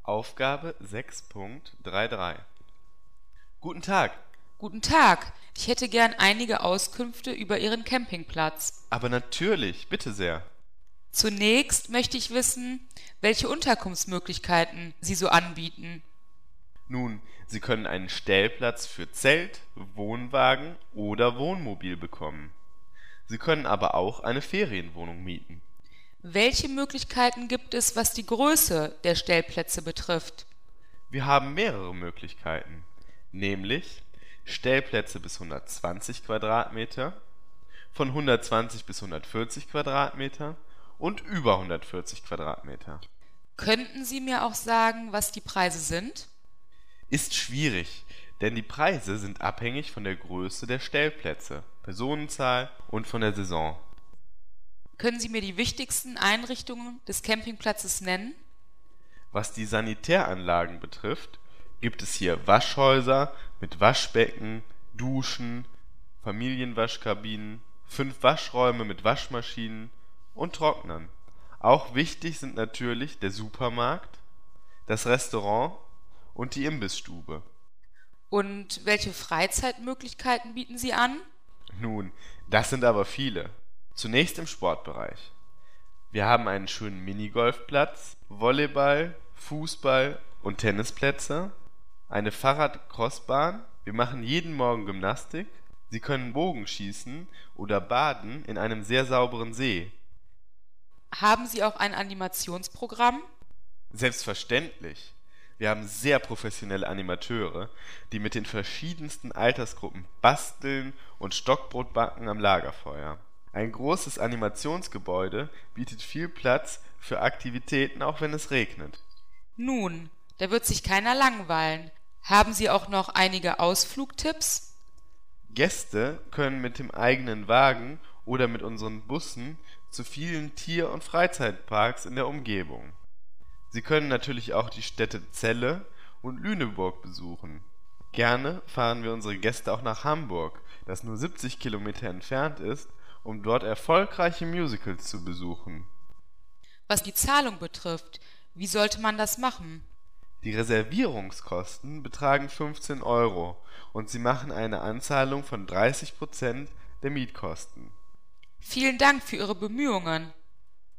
Aufgabe 6.33. Guten Tag, Guten Tag, ich hätte gern einige Auskünfte über Ihren Campingplatz. aber natürlich, bitte sehr. Zunächst möchte ich wissen, welche Unterkunftsmöglichkeiten Sie so anbieten. Nun, Sie können einen Stellplatz für Zelt, Wohnwagen oder Wohnmobil bekommen. Sie können aber auch eine Ferienwohnung mieten. Welche Möglichkeiten gibt es, was die Größe der Stellplätze betrifft? Wir haben mehrere Möglichkeiten, nämlich Stellplätze bis 120 Quadratmeter, von 120 bis 140 Quadratmeter und über 140 Quadratmeter. Könnten Sie mir auch sagen, was die Preise sind? Ist schwierig, denn die Preise sind abhängig von der Größe der Stellplätze, Personenzahl und von der Saison. Können Sie mir die wichtigsten Einrichtungen des Campingplatzes nennen? Was die Sanitäranlagen betrifft, gibt es hier Waschhäuser mit Waschbecken, Duschen, Familienwaschkabinen, 5 Waschräume mit Waschmaschinen und Trocknern. Auch wichtig sind natürlich der Supermarkt, das Restaurant und die Imbissstube. Und welche Freizeitmöglichkeiten bieten Sie an? Nun, das sind aber viele. Zunächst im Sportbereich. Wir haben einen schönen Minigolfplatz, Volleyball, Fußball und Tennisplätze, eine Fahrrad-Crossbahn. Wir machen jeden Morgen Gymnastik. Sie können Bogenschießen oder baden in einem sehr sauberen See. Haben Sie auch ein Animationsprogramm? Selbstverständlich. Wir haben sehr professionelle Animateure, die mit den verschiedensten Altersgruppen basteln und Stockbrot backen am Lagerfeuer. Ein großes Animationsgebäude bietet viel Platz für Aktivitäten, auch wenn es regnet. Nun, da wird sich keiner langweilen. Haben Sie auch noch einige Ausflugtipps? Gäste können mit dem eigenen Wagen oder mit unseren Bussen zu vielen Tier- und Freizeitparks in der Umgebung. Sie können natürlich auch die Städte Celle und Lüneburg besuchen. Gerne fahren wir unsere Gäste auch nach Hamburg, das nur 70 Kilometer entfernt ist, um dort erfolgreiche Musicals zu besuchen. Was die Zahlung betrifft, wie sollte man das machen? Die Reservierungskosten betragen 15 Euro und Sie machen eine Anzahlung von 30% der Mietkosten. Vielen Dank für Ihre Bemühungen.